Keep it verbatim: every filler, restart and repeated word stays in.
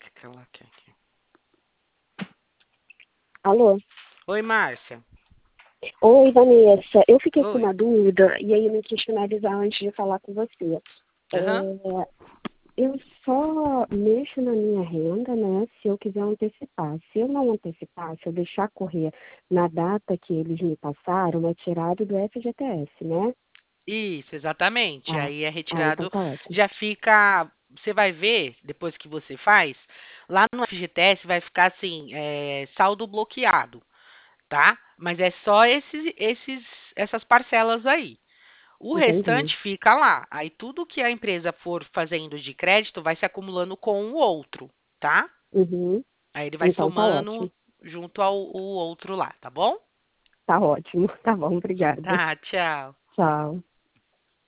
que que ela quer aqui? Alô? Oi, Márcia. Oi, Vanessa. Eu fiquei com Oi. uma dúvida e aí eu não quis finalizar antes de falar com você. Aham. É, eu só mexo na minha renda, né, se eu quiser antecipar. Se eu não antecipar, se eu deixar correr na data que eles me passaram, é tirado do F G T S, né? Isso, exatamente. Ah, Aí é ah, então retirado, tá ótimo. já fica. Você vai ver, depois que você faz, lá no F G T S vai ficar assim, é, saldo bloqueado, tá? Mas é só esses, esses, essas parcelas aí. O Entendi. restante fica lá. Aí tudo que a empresa for fazendo de crédito vai se acumulando com o outro, tá? Uhum. Aí ele vai Então tá somando ótimo. junto ao o outro lá, tá bom? Tá ótimo. Tá bom, obrigada. Tá, tchau. Tchau.